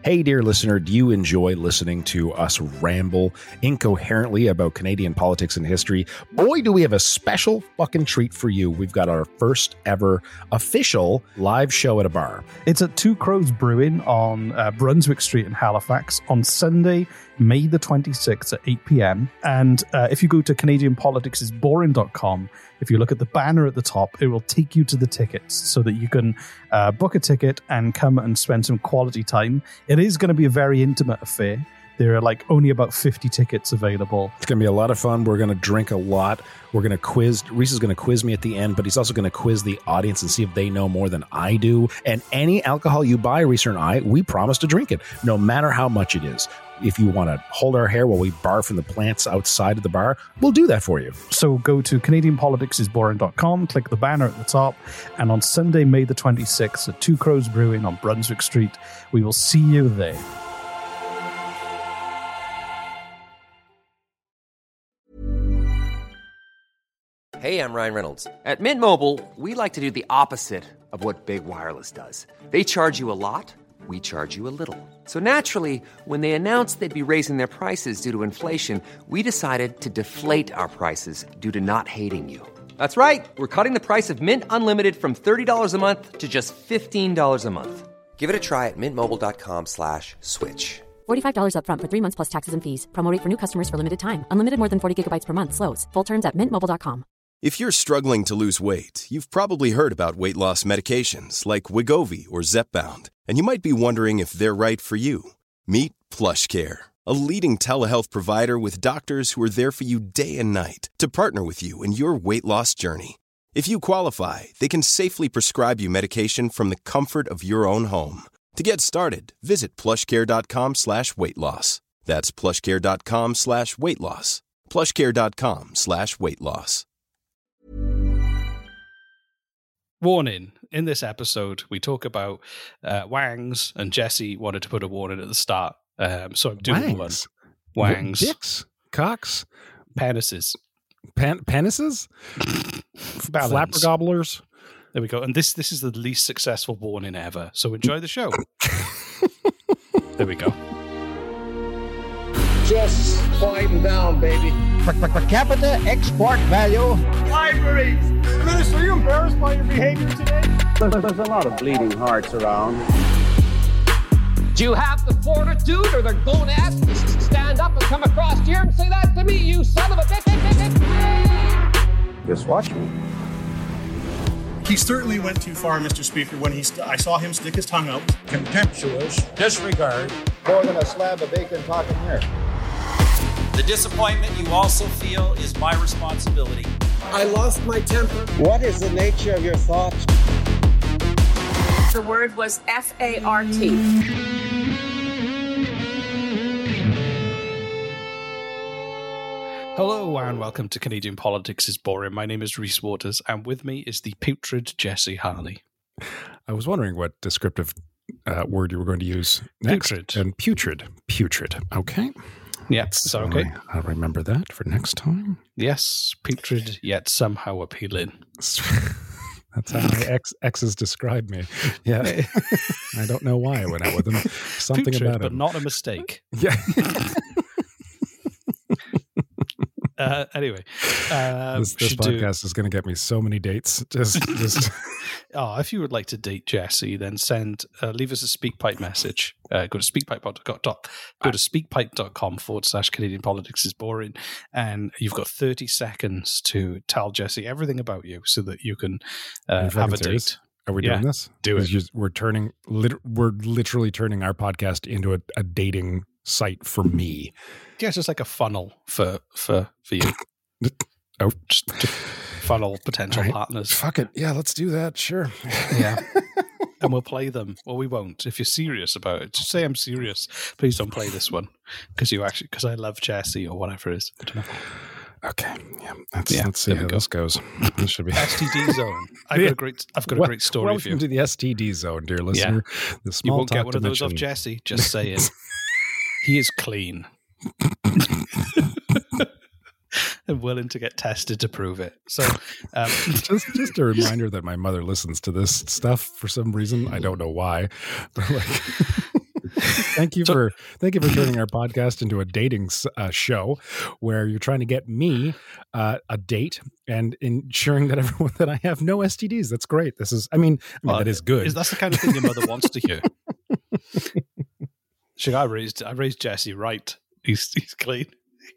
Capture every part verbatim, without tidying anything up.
Hey, dear listener, do you enjoy listening to us ramble incoherently about Canadian politics and history? Boy, do we have a special fucking treat for you. We've got our first ever official live show at a bar. It's at Two Crows Brewing on uh, Brunswick Street in Halifax on Sunday, May the twenty-sixth at eight p.m. And uh, if you go to Canadian Politics is Boring dot com, if you look at the banner at the top, it will take you to the tickets so that you can uh, book a ticket and come and spend some quality time. It is going to be a very intimate affair. There are like only about fifty tickets available. It's going to be a lot of fun. We're going to drink a lot. We're going to quiz. Reese is going to quiz me at the end, but he's also going to quiz the audience and see if they know more than I do. And any alcohol you buy, Reese and I, we promise to drink it, no matter how much it is. If you want to hold our hair while we barf from the plants outside of the bar, we'll do that for you. So go to Canadian Politics is Boring dot com, click the banner at the top, and on Sunday, May the twenty-sixth at Two Crows Brewing on Brunswick Street, we will see you there. Hey, I'm Ryan Reynolds. At Mint Mobile, we like to do the opposite of what Big Wireless does. They charge you a lot, we charge you a little. So naturally, when they announced they'd be raising their prices due to inflation, we decided to deflate our prices due to not hating you. That's right. We're cutting the price of Mint Unlimited from thirty dollars a month to just fifteen dollars a month. Give it a try at mintmobile.com slash switch. forty-five dollars up front for three months plus taxes and fees. Promo rate for new customers for limited time. Unlimited more than forty gigabytes per month slows. Full terms at mint mobile dot com. If you're struggling to lose weight, you've probably heard about weight loss medications like Wegovy or Zepbound, and you might be wondering if they're right for you. Meet PlushCare, a leading telehealth provider with doctors who are there for you day and night to partner with you in your weight loss journey. If you qualify, they can safely prescribe you medication from the comfort of your own home. To get started, visit plushcare.com slash weight loss. That's plushcare.com slash weight loss. plushcare.com slash weight loss. Warning, in this episode, we talk about uh, wangs, and Jesse wanted to put a warning at the start. Um, so I'm doing Wangs? one. Wangs. Dicks? Cocks? Penises. Pan- penises? Balance. Flapper gobblers? There we go. And this this is the least successful warning ever. So enjoy the show. There we go. Just quieten down, baby. Per, per, per capita export value. Libraries! Minister, are you embarrassed by your behavior today? There's, there's a lot of bleeding hearts around. Do you have the fortitude or the gonads to stand up and come across here and say that to me, you son of a bitch? Just watch me. He certainly went too far, Mister Speaker, when he st- I saw him stick his tongue out. Contemptuous disregard. More than a slab of bacon talking here. The disappointment you also feel is my responsibility. I lost my temper. What is the nature of your thoughts? The word was F A R T. Hello and welcome to Canadian Politics is Boring. My name is Reese Waters, and with me is the putrid Jesse Harley. I was wondering what descriptive uh, word you were going to use next. Putrid. And putrid. Putrid. Okay. Yeah, so okay. I'll remember that for next time. Yes, putrid yet somehow appealing. That's how my ex exes describe me. Yeah. I don't know why I went out with them. Something Putrid, about it. but not a mistake. Yeah. Uh, anyway, uh, this, this podcast do... is going to get me so many dates. Just, just. Oh, if you would like to date Jesse, then send, uh, leave us a SpeakPipe message. Uh, go to speakpipe dot com. Go to speakpipe.com forward slash Canadian Politics is Boring, and you've got thirty seconds to tell Jesse everything about you, so that you can uh, have a serious? date. Are we yeah, doing this? Do it. Just, we're turning. Lit, we're literally turning our podcast into a, a dating site for me. Yeah, it's just like a funnel for for for you. Oh, just to funnel potential right. partners. Fuck it. Yeah, let's do that. Sure. Yeah. And we'll play them. Well, we won't. If you're serious about it, just say I'm serious. Please don't play this one because you actually because I love Jesse or whatever it is. I don't know. Okay. Yeah. Let's, yeah, let's see how go. this goes. This should be S T D zone. I've yeah. got a great. I've got a well, great story welcome for you. to the S T D zone, dear listener. Yeah. The small you won't talk get one dimension. of those off Jesse. Just saying. He is clean. And willing to get tested to prove it. So, um, just just a reminder that my mother listens to this stuff for some reason. I don't know why. But like, Thank you for thank you for turning our podcast into a dating uh, show where you're trying to get me uh, a date and ensuring that everyone that I have no S T Ds. That's great. This is, I mean, I mean Well, that is good. Is that's the kind of thing your mother wants to hear? Should I raised I raised Jesse right. He's he's clean.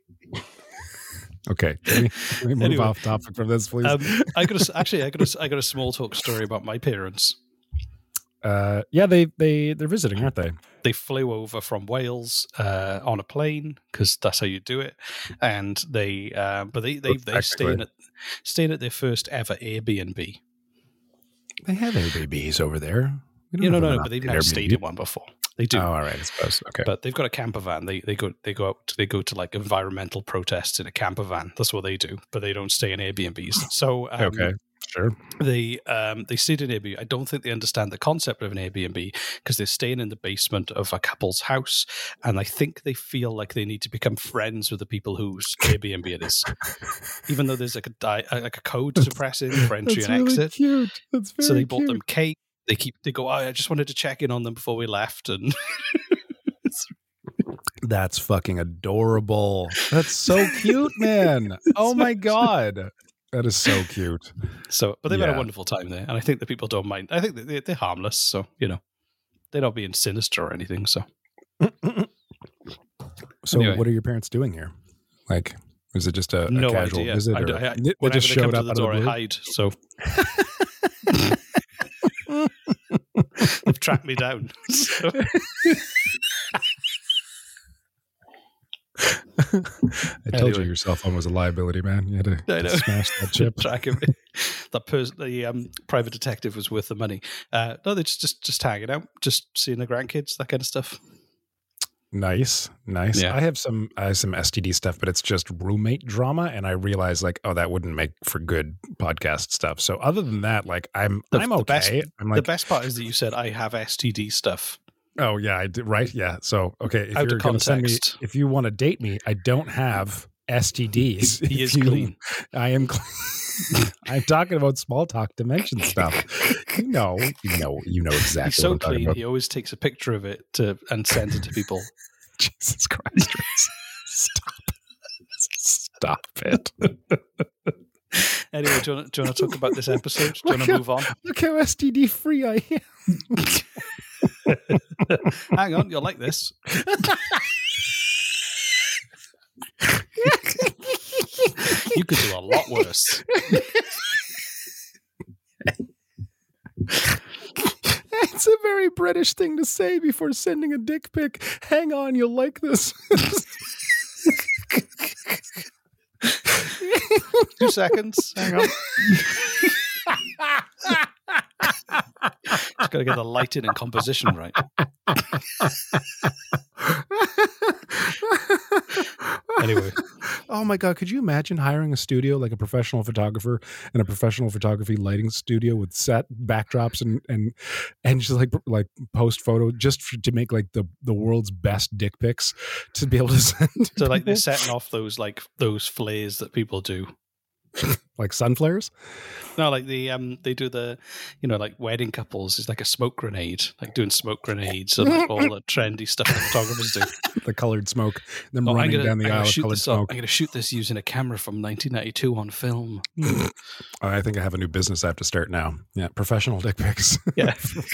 Okay, can we, can we move Anyway. off topic from this, please? Um, I got a, actually I got a, I got a small talk story about my parents. uh, yeah, they they they're visiting, aren't they? They flew over from Wales uh, on a plane because that's how you do it, and they uh, but they they they staying at staying at their first ever Airbnb. They have Airbnbs over there. We don't You know, have no, an no, but they've Airbnb. never stayed in one before. They do. Oh, all right, I suppose. Okay, But they've got a camper van. They they go they go out they go to like environmental protests in a camper van. That's what they do. But they don't stay in Airbnbs. So um, okay, sure. they um they stayed in Airbnb. I don't think they understand the concept of an Airbnb because they're staying in the basement of a couple's house, and I think they feel like they need to become friends with the people whose Airbnb it is, even though there's like a di- like a code to press in for entry That's and really exit. cute. That's very So they bought cute. them cake. They keep they go. Oh, I just wanted to check in on them before we left, and That's fucking adorable. That's so cute, man. Oh my god, that is so cute. so. But they've had Yeah. a wonderful time there, and I think the people don't mind. I think that they, they're harmless, so you know, they're not being sinister or anything. So, So, Anyway. what are your parents doing here? Like, is it just a, a no casual idea. visit? I, or- I, I, they whenever just they come showed to up the out of door, the I blue? hide. So they've tracked me down. So. I told Anyway. you your cell phone was a liability, man. You had to I know. smash that chip. Track him. That pers- the um, private detective was worth the money. Uh, no, they're just, just just hanging out, just seeing the grandkids, that kind of stuff. Nice, nice. Yeah. I have some I have some S T D stuff, but it's just roommate drama, and I realize like, oh, that wouldn't make for good podcast stuff. So other than that, like, I'm The, I'm the okay. best, I'm the like, best part is that you said I have S T D stuff. oh yeah, I did, right, yeah. So okay, if Out of you're gonna send me, context. if you want to date me, I don't have S T Ds. He If is you- clean. I am clean. I'm talking about small talk dimension stuff. You know, you know, you know exactly He's so what I'm talking clean. about. He always takes a picture of it to and sends it to people. Jesus Christ. Stop. Stop it. Anyway, do you, want, do you want to talk about this episode? Do you want Look to how- move on? Look how S T D free I am. Hang on, you'll like this. You could do a lot worse. It's a very British thing to say before sending a dick pic. Hang on, you'll like this. Two seconds. Hang on. Just got to get the lighting and composition right. Anyway. Oh my God, could you imagine hiring a studio like a professional photographer and a professional photography lighting studio with set backdrops and and and just like like post photo just for, to make like the the world's best dick pics to be able to send to So like they're people? setting off those like those flares that people do. Like sun flares? No, like the um they do the you know like wedding couples is like a smoke grenade, like doing smoke grenades and like all the trendy stuff that photographers do. The colored smoke, them Oh, I'm running gonna, down the I'm gonna aisle of shoot colored this up. smoke. I'm going to shoot this using a camera from nineteen ninety-two on film. I think I have a new business I have to start now. Yeah, professional dick pics. Yeah.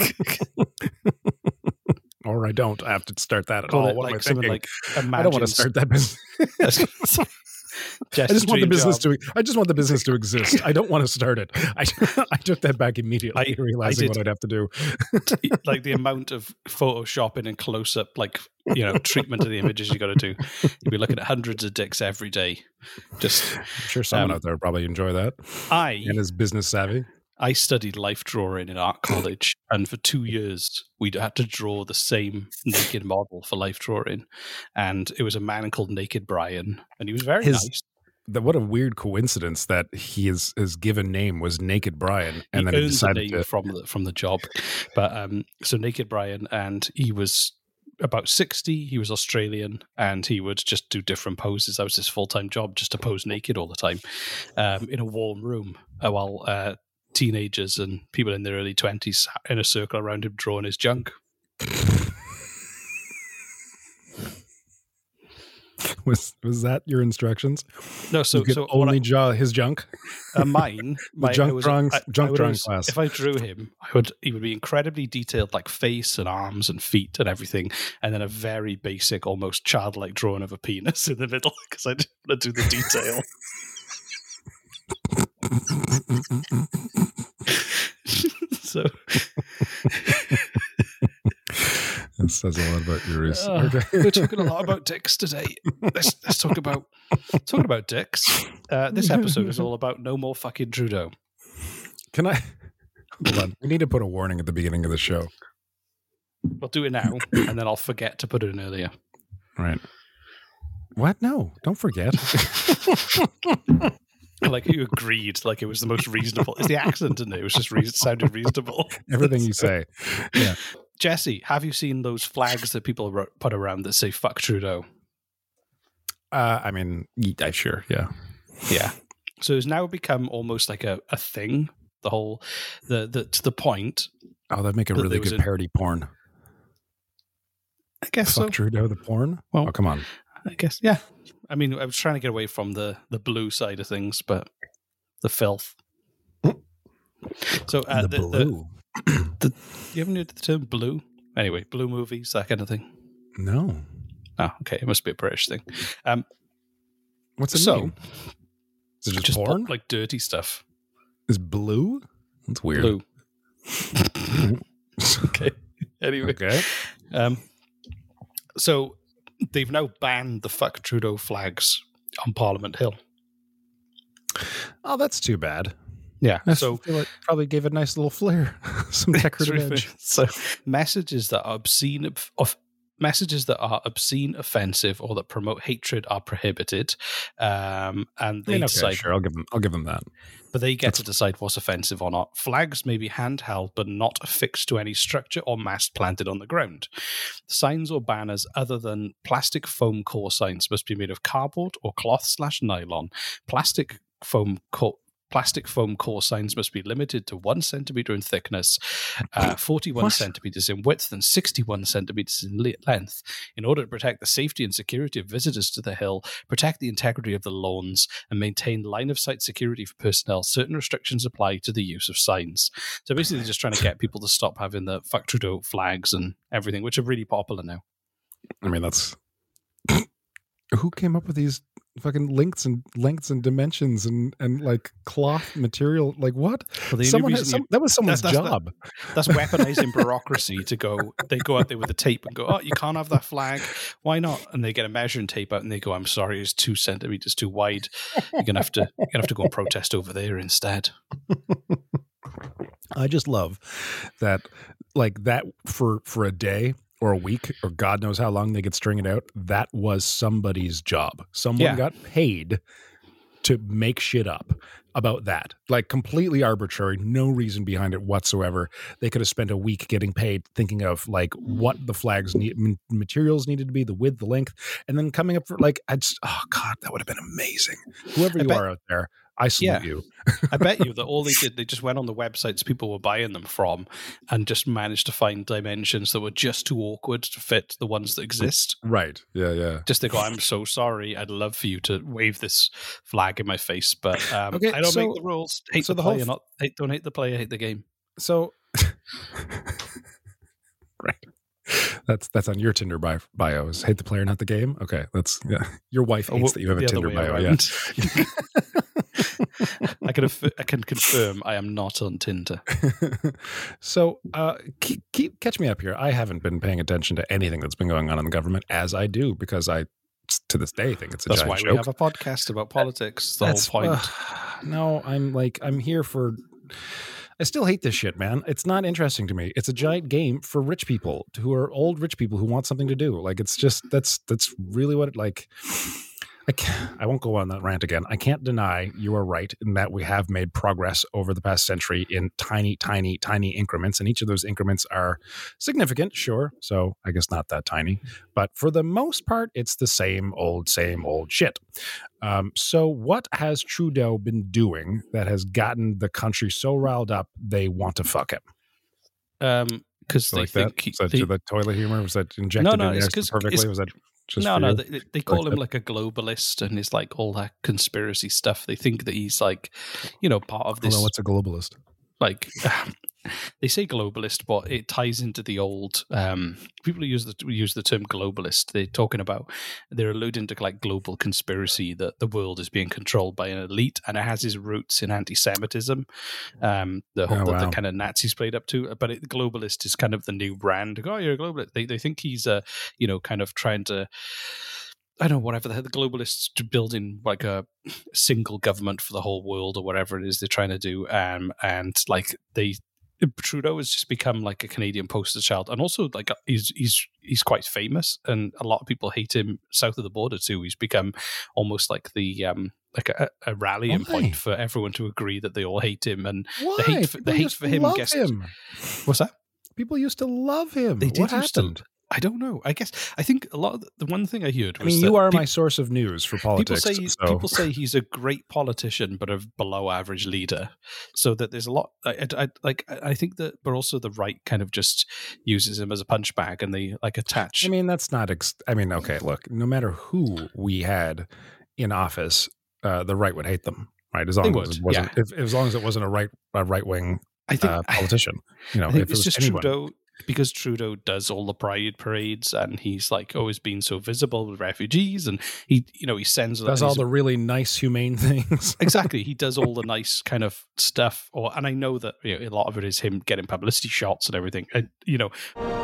Or I don't. I have to start that at Call all. it What am I like something thinking? like I don't want to Imagines- start that business. I just want the business to. I just want the business to exist. I don't want to start it. I, I took that back immediately, I- realizing I what did- I'd have to do. like the amount of photoshopping and close up, like you know, treatment of the images you got to do. You'll be looking at hundreds of dicks every day. Just, I'm sure someone um, out there will probably enjoy that I and is business savvy. I studied life drawing in art college, and for two years we had to draw the same naked model for life drawing, and it was a man called Naked Brian, and he was very His- nice. The, what a weird coincidence that he is, his given name was Naked Brian, and he then he earned the decided name to. from the from the job, but um, so Naked Brian, and he was about sixty. He was Australian, and he would just do different poses. That was his full time job, just to pose naked all the time, um, in a warm room, uh, while uh, teenagers and people in their early twenties in a circle around him drawing his junk. Was was that your instructions? No, so you could so only I, draw his junk. Uh, mine, the my, junk was, drawing, I, junk I would drawing always, class. If I drew him, I would he would be incredibly detailed, like face and arms and feet and everything, and then a very basic, almost childlike drawing of a penis in the middle because I didn't want to do the detail. So that says a lot about yours. Uh, okay. We're talking a lot about dicks today. Let's let's talk about talking about dicks. Uh, this episode is all about no more fucking Trudeau. Can I? Hold on. We need to put a warning at the beginning of the show. We'll do it now, and then I'll forget to put it in earlier. Right. What? No, don't forget. Like you agreed, like it was the most reasonable. It's the accent, isn't it? It was just re- sounded reasonable. Everything you say. Yeah. Jesse, have you seen those flags that people ro- put around that say "fuck Trudeau"? Uh, I mean, I sure, yeah, yeah. So it's now become almost like a, a thing. The whole the the to the point. Oh, that'd make a really good parody porn. I guess fuck so. Trudeau the porn. Well, oh, come on. I guess yeah. I mean, I was trying to get away from the, the blue side of things, but the filth. So uh, the, the blue. The, the, you haven't heard the term blue? Anyway, blue movies, that kind of thing. No. Oh, okay. It must be a British thing. Um, What's it so, mean? Is it just, just porn? Like dirty stuff. Is blue? That's weird. Blue. Okay. Anyway. Okay. Um. So they've now banned the fuck Trudeau flags on Parliament Hill. Oh, that's too bad. Yeah. I so feel like probably gave a nice little flair, some decorative edge. So messages that are obscene of messages that are obscene, offensive, or that promote hatred are prohibited. Um, and they I mean, okay, decide, sure, I'll give them. I'll give them that. But they get to decide what's offensive or not. Flags may be handheld, but not affixed to any structure or mast planted on the ground. Signs or banners other than plastic foam core signs must be made of cardboard or cloth slash nylon. Plastic foam core Plastic foam core signs must be limited to one centimeter in thickness, uh, forty-one what? centimeters in width, and sixty-one centimeters in le- length, in order to protect the safety and security of visitors to the hill, protect the integrity of the lawns, and maintain line-of-sight security for personnel. Certain restrictions apply to the use of signs. So basically, they're just trying to get people to stop having the fuck Trudeau flags and everything, which are really popular now. I mean, that's who came up with these fucking lengths and lengths and dimensions and, and like cloth material. Like what? Well, Someone you, had, some, that was someone's that's, that's, job. That, that's weaponizing bureaucracy to go, they go out there with a tape and go, oh, you can't have that flag. Why not? And they get a measuring tape out and they go, I'm sorry, it's two centimeters too wide. You're going to have to, you're going to have to go and protest over there instead. I just love that, like that for, for a day or a week, or God knows how long they could string it out. That was somebody's job. Someone yeah. got paid to make shit up about that. Like completely arbitrary, no reason behind it whatsoever. They could have spent a week getting paid thinking of like what the flags need, materials needed to be, the width, the length, and then coming up for like, I just, oh God, that would have been amazing. Whoever you bet, are out there, I salute yeah. you. I bet you that all they did, they just went on the websites people were buying them from and just managed to find dimensions that were just too awkward to fit the ones that exist. Right. Yeah, yeah. Just to go, I'm so sorry. I'd love for you to wave this flag in my face, but um, okay, I don't so, make the rules. Hate so the, the player, whole f- not hate, don't hate the player, hate the game. So, right. That's that's on your Tinder bio, bios. Hate the player, not the game. Okay, that's yeah. Your wife hates oh, that you have a Tinder bio. Yeah. I can I can confirm I am not on Tinder. So, uh, keep, keep catch me up here. I haven't been paying attention to anything that's been going on in the government, as I do, because I, to this day, think it's a that's giant why joke. we have a podcast about politics. The that's, whole point. Uh, no, I'm like I'm here for. I still hate this shit, man. It's not interesting to me. It's a giant game for rich people who are old rich people who want something to do. Like it's just that's that's really what it like. I, can't, I won't go on that rant again. I can't deny you are right in that we have made progress over the past century in tiny, tiny, tiny increments. And each of those increments are significant, sure. So I guess not that tiny. But for the most part, it's the same old, same old shit. Um, so what has Trudeau been doing that has gotten the country so riled up they want to fuck him? Um, because they like think that? Was that they, the toilet humor? Was that injected no, no, in there it's perfectly? It's, was that Just no, for no, you? they, they call Like him that? like a globalist, and it's like all that conspiracy stuff. They think that he's like, you know, part of Hold this. on, what's a globalist? Like they say globalist, but it ties into the old. Um, people use the use the term globalist. They're talking about they're alluding to like global conspiracy that the world is being controlled by an elite, and it has its roots in anti-Semitism. Um, the whole Oh, that wow. the kind of Nazis played up to, but it, globalist is kind of the new brand. Oh, you're a globalist. They they think he's a uh, you know kind of trying to. I don't know, whatever the, the globalists to building like a single government for the whole world or whatever it is they're trying to do. Um, and like they, Trudeau has just become like a Canadian poster child, and also like he's he's he's quite famous, and a lot of people hate him south of the border too. He's become almost like the um like a, a rallying Why? point for everyone to agree that they all hate him, and Why? the hate for, People the hate used for to him love gets him. What's that? People used to love him. They did What used to- happened? I don't know. I guess I think a lot of the, the one thing I heard I was mean, that you are peop- my source of news for People politics. say so. people say he's a great politician, but a below average leader. So that there's a lot. I, I, I like. I think that, but also the right kind of just uses him as a punch bag, and they like attach. I mean, that's not. Ex- I mean, okay, look. No matter who we had in office, uh, the right would hate them, right? As long They as would, it wasn't, yeah. if, as long as it wasn't a right, a right wing I think uh, politician. You know, I think if it it's was just anyone. Trudeau. Because Trudeau does all the pride parades, and he's like always been so visible with refugees, and he, you know, he sends Does all the really nice, humane things. exactly. He does all the nice kind of stuff, or and I know that you know, a lot of it is him getting publicity shots and everything. And, you know.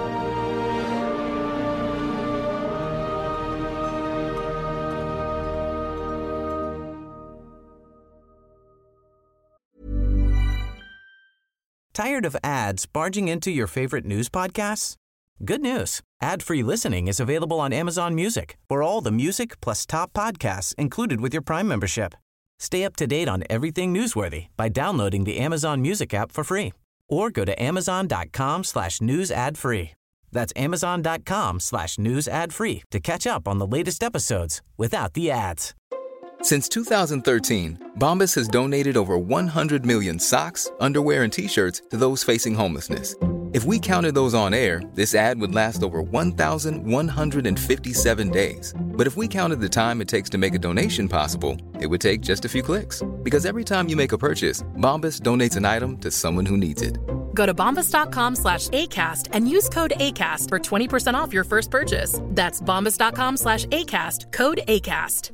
Tired of ads barging into your favorite news podcasts? Good news. Ad-free listening is available on Amazon Music for all the music plus top podcasts included with your Prime membership. Stay up to date on everything newsworthy by downloading the Amazon Music app for free or go to amazon.com slash news ad free. That's amazon.com slash news ad free to catch up on the latest episodes without the ads. Since two thousand thirteen, Bombas has donated over one hundred million socks, underwear, and T-shirts to those facing homelessness. If we counted those on air, this ad would last over one thousand one hundred fifty-seven days. But if we counted the time it takes to make a donation possible, it would take just a few clicks. Because every time you make a purchase, Bombas donates an item to someone who needs it. Go to bombas.com slash ACAST and use code ACAST for twenty percent off your first purchase. That's bombas.com slash ACAST, code ACAST.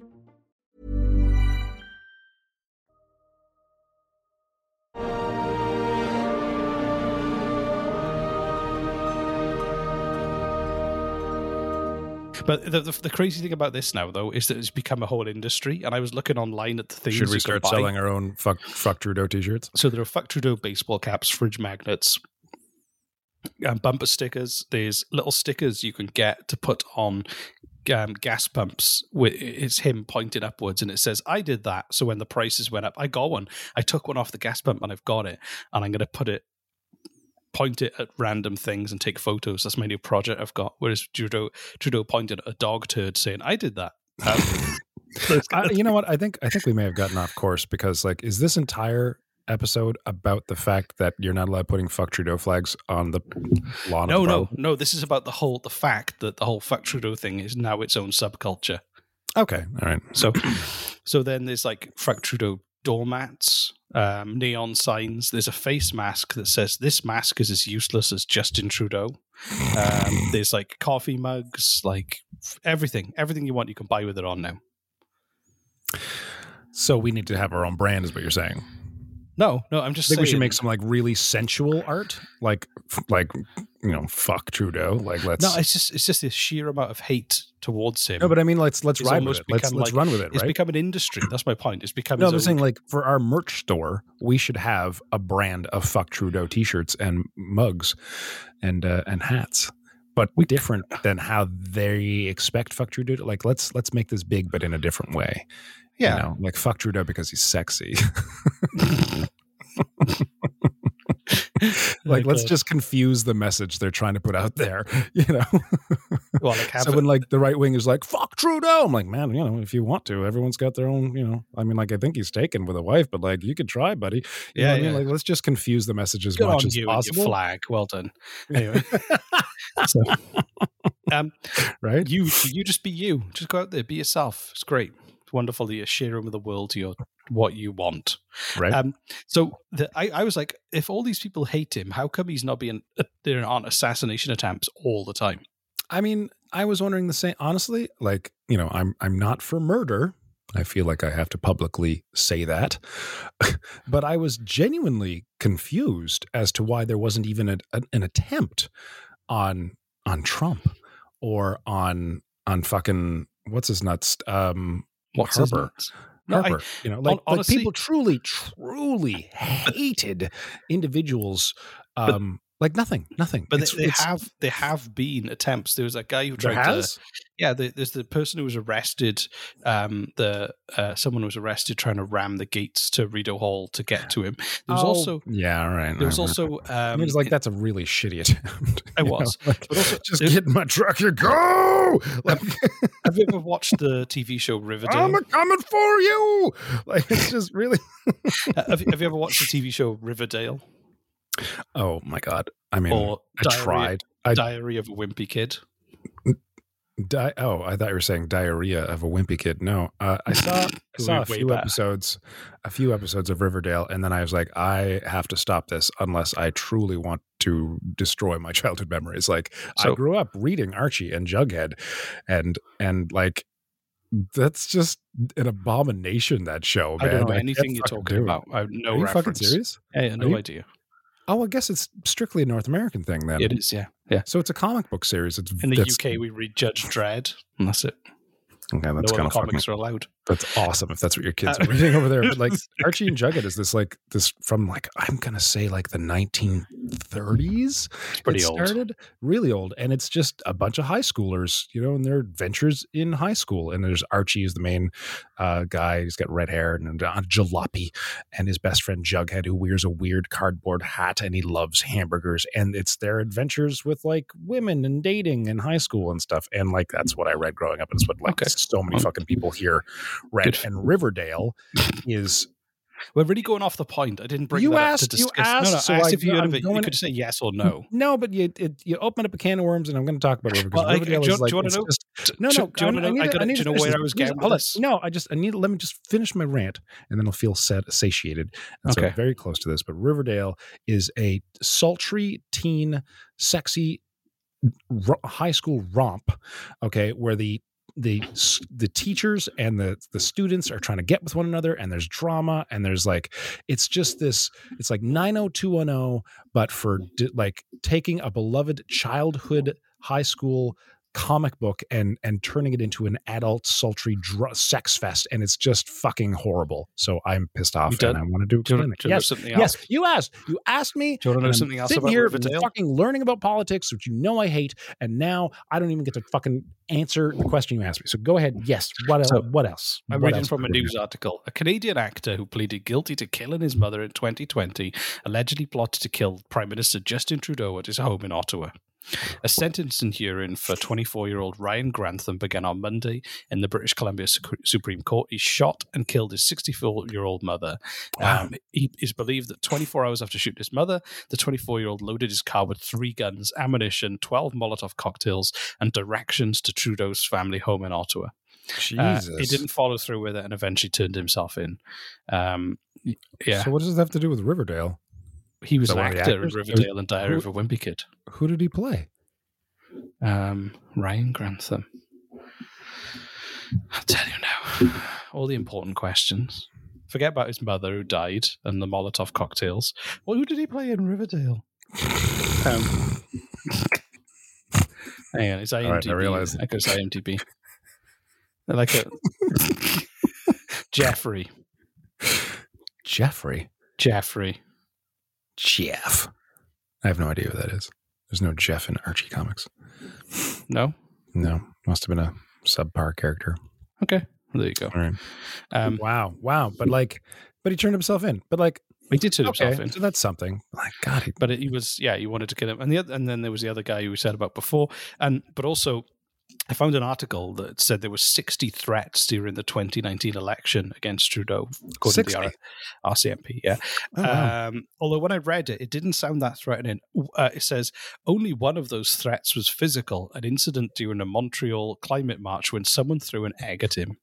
But the, the, the crazy thing about this now, though, is that it's become a whole industry. And I was looking online at the things. Should we you can start buy. selling our own fuck, fuck Trudeau t-shirts? So there are Fuck Trudeau baseball caps, fridge magnets, um, bumper stickers. There's little stickers you can get to put on um, gas pumps. With, it's him pointing upwards, and it says, "I did that." So when the prices went up, I got one. I took one off the gas pump, and I've got it. And I'm going to put it, point it at random things, and take photos. That's my new project I've got. Whereas Trudeau, Trudeau pointed at a dog turd, saying, "I did that." Um, I, you know what? I think I think we may have gotten off course because, like, is this entire episode about the fact that you're not allowed putting fuck Trudeau flags on the lawn? No, of the no, Parliament? no. This is about the whole the fact that the whole fuck Trudeau thing is now its own subculture. Okay, all right. So, so then there's like fuck Trudeau doormats, um, neon signs. There's a face mask that says "This mask is as useless as Justin Trudeau." Um, there's like coffee mugs, like everything, everything you want, you can buy with it on now. So we need to have our own brand, is what you're saying? No, no, I'm just I think saying. we should make some like really sensual art, like like you know, fuck Trudeau. Like let's. No, it's just it's just the sheer amount of hate towards him. No, but I mean, let's let's It's ride with almost it. Let's become let's like- run with it. It's Right? become an industry. That's my point. It's become. No, its I'm own- saying like for our merch store, we should have a brand of fuck Trudeau t-shirts and mugs and uh, and hats, but different than how they expect fuck Trudeau. To, like let's let's make this big, but in a different way. Yeah. You know, like fuck Trudeau because he's sexy. Like, let's just confuse the message they're trying to put out there, you know? Well, like so when like the right wing is like, fuck Trudeau, I'm like, man, you know, if you want to, everyone's got their own, you know, I mean, like, I think he's taken with a wife, but like, you could try, buddy. You yeah, know what yeah. I mean? Like, let's just confuse the message as Good much on as you possible. And your flag, well done. Anyway, so, um, right? You you just be you. Just go out there, be yourself. It's great. It's wonderful that you're sharing with the world your what you want. Right. Um, so the, I, I was like, if all these people hate him, how come he's not being there aren't assassination attempts all the time? I mean, I was wondering the same. Honestly, like, you know, I'm I'm not for murder. I feel like I have to publicly say that, but I was genuinely confused as to why there wasn't even a, a, an attempt on on Trump or on on fucking what's his nuts. Um, What's Harper. his nuts? No, Harper, I, you know, like, honestly, like people truly, truly hated individuals. Um, like nothing, nothing. But it's, they, they it's, have there have been attempts. There was a guy who tried there has? to. Yeah, the, there's the person who was arrested. Um, the uh, someone was arrested trying to ram the gates to Rideau Hall to get to him. There was oh, also yeah, all right. There was all also. right. Um, I mean, it's like that's a really shitty attempt. It was, know? Like, but also just there, get in my truck, you go. Like, have you ever watched the T V show Riverdale? I'm coming for you. Like it's just really. have, you, have you ever watched the T V show Riverdale? Oh my god! I mean, or I Diary, tried. I, Diary of a Wimpy Kid. Di- oh, I thought you were saying Diarrhea of a Wimpy Kid. No, uh, I saw I saw a Way few back. episodes, a few episodes of Riverdale, and then I was like, I have to stop this unless I truly want to destroy my childhood memories. Like So- I grew up reading Archie and Jughead, and and like that's just an abomination. That show, man. I don't know I anything can't you're fucking talking do it. about. I have no Are you reference. fucking serious? I had Are no you- idea. Oh, I guess it's strictly a North American thing then. It is, yeah, yeah. So it's a comic book series. It's In the that's- U K, we read Judge Dredd, and that's it. Okay, that's No kind other of fucking, comics are allowed. that's awesome if that's what your kids Uh, are reading over there. But like Archie and Jughead is this like this from like I'm gonna say like the nineteen thirties. It's pretty it old. started really old, and it's just a bunch of high schoolers, you know, and their adventures in high school. And there's Archie is the main uh, guy. He's got red hair and a jalopy, and his best friend Jughead, who wears a weird cardboard hat, and he loves hamburgers. And it's their adventures with like women and dating in high school and stuff. And like that's what I read growing up, and it's what like Okay. so many fucking people here read. Good. And Riverdale is. We're really going off the point. I didn't bring You that asked- up to you discuss. asked, no, no, so I asked I- if you, I'm had, going- you could say yes or no. No, but you it, you open up a can of worms, and I'm going to talk about Riverdale. because Well, I- Riverdale do you- is like do you wanna it's know? just- no, Do- no. do you wanna know? need I to- gotta- need do you to know finish where this. I was Please, going with hold on. this? No, I just I need let me just finish my rant, and then I'll feel set, satiated. And so Okay. I'm very close to this, but Riverdale is a sultry teen, sexy ro- high school romp. Okay, where the the the teachers and the the students are trying to get with one another, and there's drama, and there's like it's just this it's like nine oh two one oh, but for di- like taking a beloved childhood high school comic book and and turning it into an adult sultry dr- sex fest, and it's just fucking horrible. So I'm pissed off, You done? and I want to do Do you wanna- explain it. do you wanna know Yes, something yes. else? You asked. You asked me. Do you wanna know and I'm something else sitting about here Riverdale? fucking learning about politics, which you know I hate, and now I don't even get to fucking answer the question you asked me. So go ahead. Yes. What else? So, what else? I'm What reading else? from a news article. A Canadian actor who pleaded guilty to killing his mother in twenty twenty allegedly plotted to kill Prime Minister Justin Trudeau at his home in Ottawa. A sentencing hearing for twenty-four-year-old Ryan Grantham began on Monday in the British Columbia Su- Supreme Court. He shot and killed his sixty-four-year-old mother. Wow. Um, he is believed that twenty-four hours after shooting his mother, the twenty-four-year-old loaded his car with three guns, ammunition, twelve Molotov cocktails, and directions to Trudeau's family home in Ottawa. Uh, Jesus. he didn't follow through with it and eventually turned himself in. Um, yeah, So what does this have to do with Riverdale? he was Is an that one of the actor in actors? Riverdale and Diary Who- of a Wimpy Kid. Who did he play? Um, Ryan Grantham. I'll tell you now. All the important questions. Forget about his mother who died and the Molotov cocktails. Well, who did he play in Riverdale? Um, hang on, it's IMDb. right, I realize. I goes IMDb. They're like a Jeffrey. Jeffrey. Jeffrey. Jeff. I have no idea who that is. There's no Jeff in Archie comics. No? No. Must have been a subpar character. Okay. Well, there you go. All right. Um, wow. Wow. But like, but he turned himself in. But like, he did turn okay, himself in. so that's something. Like, God, he, But it, he was, yeah, he wanted to kill him. And the other, and then there was the other guy who we said about before. And, but also, I found an article that said there were sixty threats during the twenty nineteen election against Trudeau, according sixty? to the R C M P. Yeah. Oh, wow. um, although when I read it, it didn't sound that threatening. Uh, it says only one of those threats was physical, an incident during a Montreal climate march when someone threw an egg at him.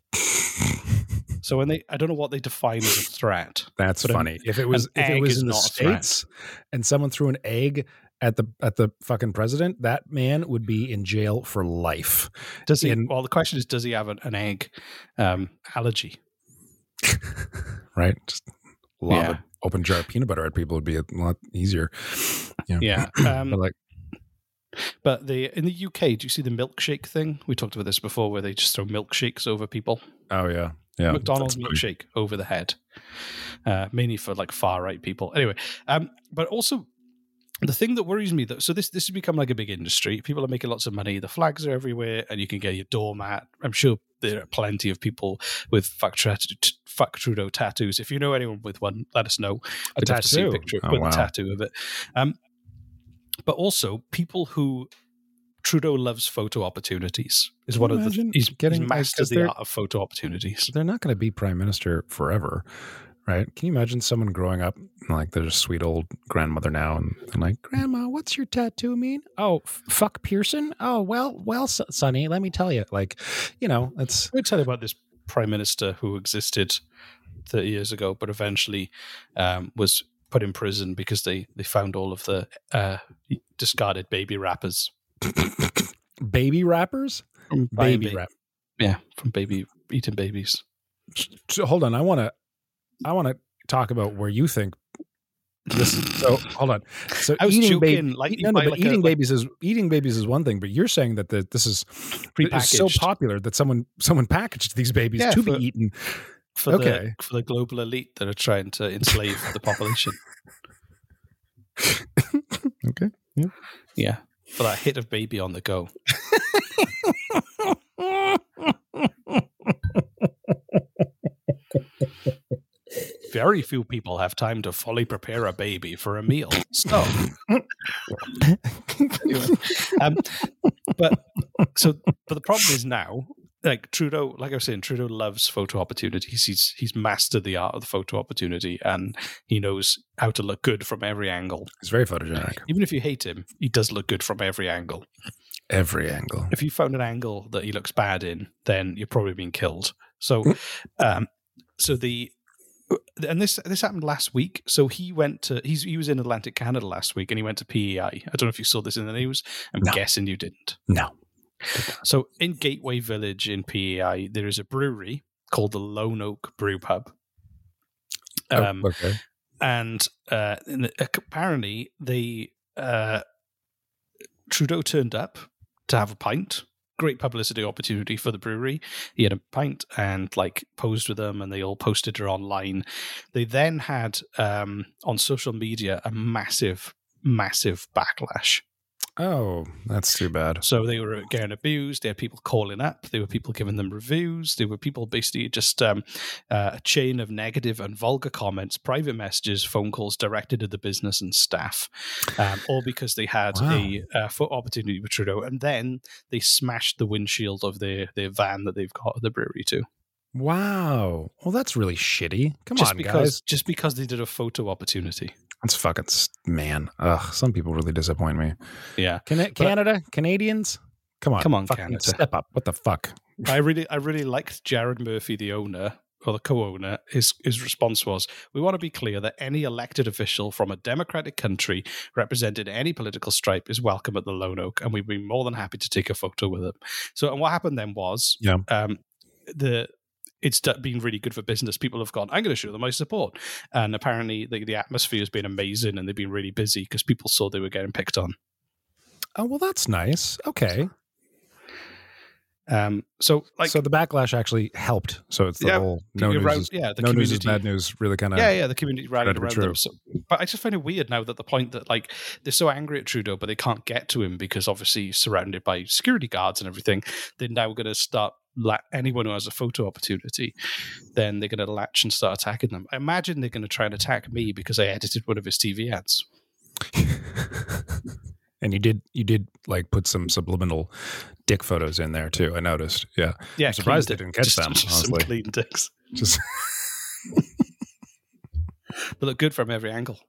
So when they, I don't know what they define as a threat. That's but funny. An, if it was, if it was in the States and someone threw an egg at the at the fucking president, that man would be in jail for life. Does he? In, well, the question is, does he have an, an egg um, allergy? Right. Just a lot Yeah. of open jar of peanut butter at people would be a lot easier. Yeah. Yeah. Um, but like, But the in the U K, do you see the milkshake thing? We talked about this before, where they just throw milkshakes over people. oh yeah, yeah. McDonald's That's funny. milkshake over the head, uh, mainly for like far right people. Anyway, um, but also the thing that worries me, that so this this has become like a big industry. People are making lots of money. The flags are everywhere, and you can get your doormat. I'm sure there are plenty of people with fuck, Trat- fuck Trudeau tattoos. If you know anyone with one, let us know. A We'd love to see tattoo? a picture Oh, with wow. a tattoo of it. Um, but also people who Trudeau loves photo opportunities is Can one you of the imagine he's, getting- he's like, mastered 'cause the they're- art of photo opportunities. They're not going to be prime minister forever, right? Can you imagine someone growing up like they're a sweet old grandmother now, and they're like, "Grandma, what's your tattoo mean?" Oh, f- fuck Pearson. Oh, well, well, S- Sonny, let me tell you. Like, you know, it's Let me tell you about this prime minister who existed thirty years ago, but eventually um, was put in prison because they, they found all of the uh, discarded baby wrappers. baby rappers. From Baby buying ba- rap. Yeah, from baby eating babies. So hold on, I want to, I want to talk about where you think this. Is, so hold on. So I was eating joking, baby, like, you no, no, buy but like a- eating like- babies is eating babies is one thing, but you're saying that the, this is it's so Prepackaged. popular that someone someone packaged these babies Yeah, to for- be eaten. For Okay. the for the global elite that are trying to enslave the population. Okay. Yeah. Yeah. For that hit of baby on the go. Very few people have time to fully prepare a baby for a meal. So, anyway, um, but so, but the problem is now, like Trudeau, like I was saying, Trudeau loves photo opportunities. He's he's mastered the art of the photo opportunity, and he knows how to look good from every angle. It's very photogenic. Even if you hate him, he does look good from every angle. Every angle. If you found an angle that he looks bad in, then you're probably being killed. So, um, so the and this this happened last week. So he went to he's he was in Atlantic Canada last week, and he went to P E I. I don't know if you saw this in the news. I'm No. guessing you didn't. No. So in Gateway Village in P E I, there is a brewery called the Lone Oak Brew Pub. Um, oh, okay. and uh, in the, apparently they uh, Trudeau turned up to have a pint. Great publicity opportunity for the brewery. He had a pint and like posed with them, and they all posted her online. They then had um, on social media a massive, massive backlash. Oh, that's too bad. So they were getting abused. They had people calling up. There were people giving them reviews. There were people basically just um, uh, a chain of negative and vulgar comments, private messages, phone calls directed at the business and staff, um, all because they had Wow. a uh, photo opportunity with Trudeau. And then they smashed the windshield of their, their van that they've got at the brewery too. Wow. Well, that's really shitty. Come just on, because, guys. Just because they did a photo opportunity. That's fucking s- man. Ugh, some people really disappoint me. Yeah. Can- Canada, Canadians, come on, Come on, fucking Canada. step up. What the fuck? I really, I really liked Jared Murphy, the owner or the co-owner. His his response was, "We want to be clear that any elected official from a democratic country representing any political stripe is welcome at the Lone Oak, and we'd be more than happy to take a photo with them." So, and what happened then was, Yeah. um, the it's d- been really good for business. People have gone, I'm going to show them my support, and apparently the the atmosphere has been amazing, and they've been really busy because people saw they were getting picked on. Oh, well, that's nice. Okay. Um, so like, so the backlash actually helped. So it's the Yeah, whole the no news, around- is, yeah, the no news is community- bad news really kind of. yeah, yeah, the community rallied spread around true. them. So, but I just find it weird now that the point that like they're so angry at Trudeau, but they can't get to him because obviously he's surrounded by security guards and everything. They're now going to start la- anyone who has a photo opportunity, then they're going to latch and start attacking them. I imagine they're going to try and attack me because I edited one of his T V ads. And you did you did like put some subliminal dick photos in there too. I noticed. Yeah. Yeah. I'm surprised they didn't catch just, them. Just honestly. some clean dicks. Just But look good from every angle.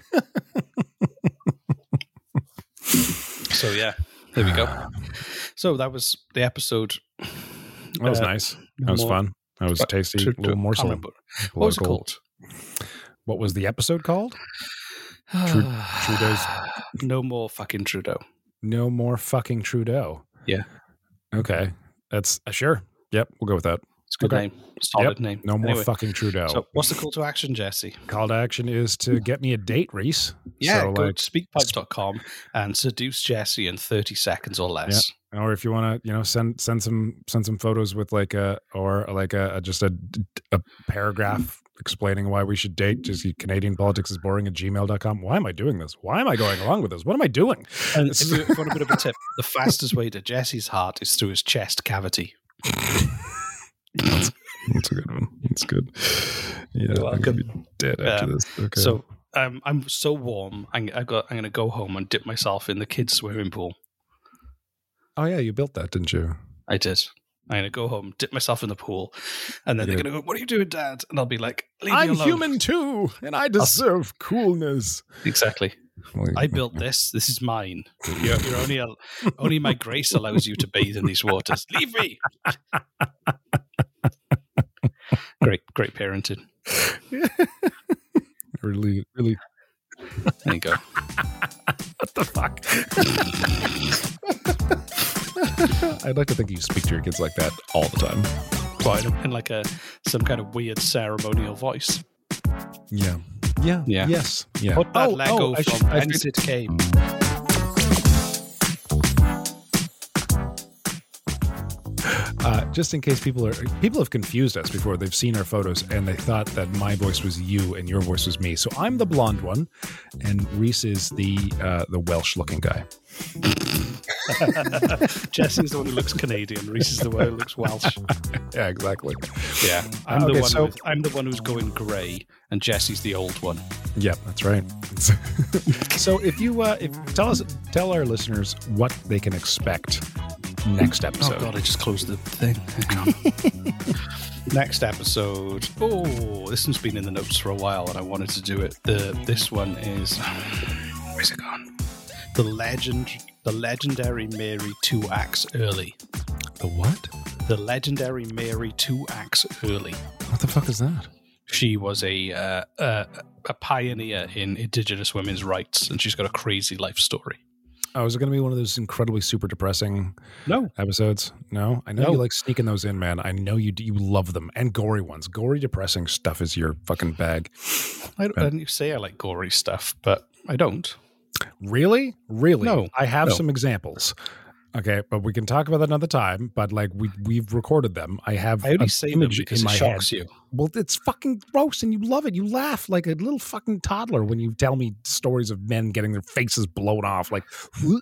So yeah, there we go. So that was the episode. That was Uh, nice. That was more- fun. That was a tasty True- little true. morsel. Can't remember. What was it called? What was the episode called? Tru- Trudeau's No more fucking Trudeau. No More Fucking Trudeau. Yeah. Okay. That's uh, sure. Yep. We'll go with that. It's a good Okay. name. Solid Yep. name. No More Anyway, Fucking Trudeau. So what's the call to action, Jesse? Call to action is to get me a date, Reese. Yeah, So, go like, to speakpipes dot com and seduce Jesse in thirty seconds or less. or if you want to, you know, send send some send some photos with like a or like a, a just a, a paragraph explaining why we should date. Just Canadian politics is boring at gmail dot com. Why am I doing this? Why am I going along with this? What am I doing? And if you, if you want a bit of a tip, the fastest way to Jesse's heart is through his chest cavity. that's, that's a good one. That's good. Yeah, You're I'm gonna be dead after Um, this. Okay. So um, I'm so warm. I'm, I got, I'm going to go home and dip myself in the kids' swimming pool. oh yeah, you built that, didn't you? I did. I'm going to go home, dip myself in the pool, and then You're they're going to go, "What are you doing, Dad?" And I'll be like, "Leave me I'm alone." human too, and I deserve coolness. Exactly. Well, I built this. This is mine. You're, you're only a, only my grace allows you to bathe in these waters. Leave me. Great, great parenting. really, really. There you go. What the fuck? I'd like to think you speak to your kids like that all the time. Quite in like a some kind of weird ceremonial voice. Yeah. Yeah. Yeah. Yes. Yeah. Put that Oh, Lego oh, I from should- I whence should- it came. Uh, just in case people are people have confused us before, they've seen our photos and they thought that my voice was you and your voice was me. So I'm the blonde one, and Reese is the uh, the Welsh looking guy. Jesse's the one who looks Canadian. Reese is the one who looks Welsh. Yeah, exactly. Yeah, I'm Okay, the one. so- who's, I'm the one who's going grey, and Jesse's the old one. Yeah, that's right. So if you uh, if tell us tell our listeners what they can expect next episode. Oh god, I just closed the thing. Hang on. Next episode. Oh, this one's been in the notes for a while, and I wanted to do it. The this one is. Where's it gone? The legend, the legendary Mary Two Axe Early. The what? The legendary Mary Two Axe Early. What the fuck is that? She was a uh, uh, a pioneer in Indigenous women's rights, and she's got a crazy life story. Oh, is it going to be one of those incredibly super depressing No. episodes? No? I know No. you like sneaking those in, man. I know you you love them. And gory ones. Gory, depressing stuff is your fucking bag. I don't, I didn't say I like gory stuff, but I don't. Really? Really? No. I have No. some examples. Okay, but we can talk about that another time. But like we we've recorded them. I have I only an say them image because in it my shocks head. you. Well, it's fucking gross, and you love it. You laugh like a little fucking toddler when you tell me stories of men getting their faces blown off. Like,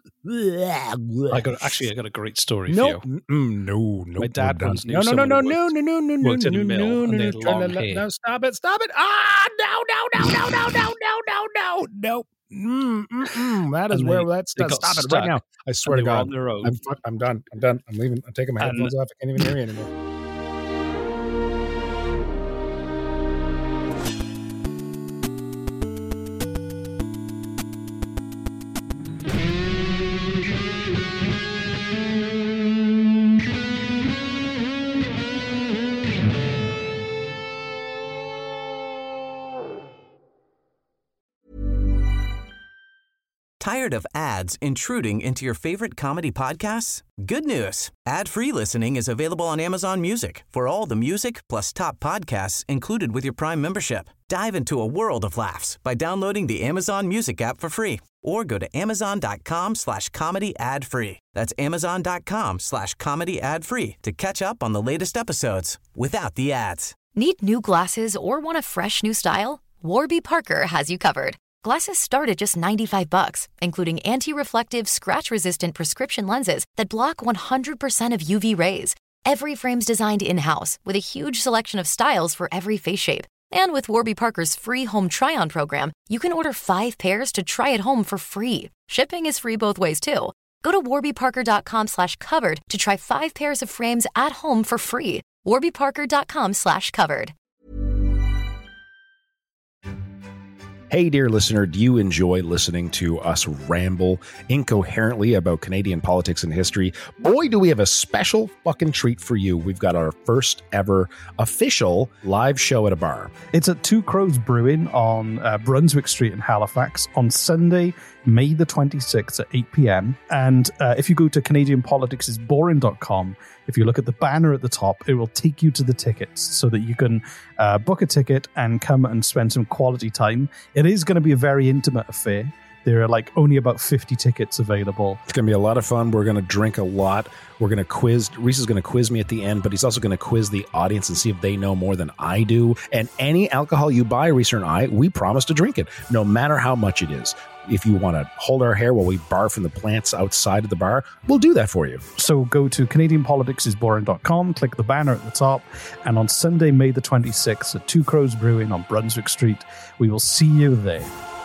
I got actually, I got a great story no, for you. mm, no, no. My dad no, once knew no, no, no, someone no, who no, worked- no, no, no, no, worked in a no, mill no, and no, they had no, long no, hair. no, stop it, stop it! Ah, no, no, no, no, no, no, no, no, no, no. Mm, mm, mm. That is And where they- that's they done. got Stop it stuck, right now! I swear and to they were God, on their own. I'm fuck, I'm done. I'm done. I'm leaving. I'm taking my And- headphones off. I can't even hear you anymore. Tired of ads intruding into your favorite comedy podcasts? Good news. Ad-free listening is available on Amazon Music for all the music plus top podcasts included with your Prime membership. Dive into a world of laughs by downloading the Amazon Music app for free or go to amazon.com slash comedy ad free. That's amazon.com slash comedy ad free to catch up on the latest episodes without the ads. Need new glasses or want a fresh new style? Warby Parker has you covered. Glasses start at just ninety-five bucks, including anti-reflective, scratch-resistant prescription lenses that block one hundred percent of U V rays. Every frame's designed in-house with a huge selection of styles for every face shape. And with Warby Parker's free home try-on program, you can order five pairs to try at home for free. Shipping is free both ways, too. Go to warbyparker.com slash covered to try five pairs of frames at home for free. warbyparker.com slash covered. Hey, dear listener, do you enjoy listening to us ramble incoherently about Canadian politics and history? Boy, do we have a special fucking treat for you. We've got our first ever official live show at a bar. It's at Two Crows Brewing on uh, Brunswick Street in Halifax on Sunday, May the twenty-sixth at eight p.m. And uh, if you go to Canadian Politics is Boring dot com, if you look at the banner at the top, it will take you to the tickets so that you can uh, book a ticket and come and spend some quality time. It is going to be a very intimate affair. There are like only about fifty tickets available. It's going to be a lot of fun. We're going to drink a lot. We're going to quiz. Reese is going to quiz me at the end, but he's also going to quiz the audience and see if they know more than I do. And any alcohol you buy, Reese and I, we promise to drink it, no matter how much it is. If you want to hold our hair while we barf from the plants outside of the bar, we'll do that for you. So go to Canadian Politics is Boring dot com, click the banner at the top, and on Sunday, May the twenty-sixth at Two Crows Brewing on Brunswick Street, we will see you there.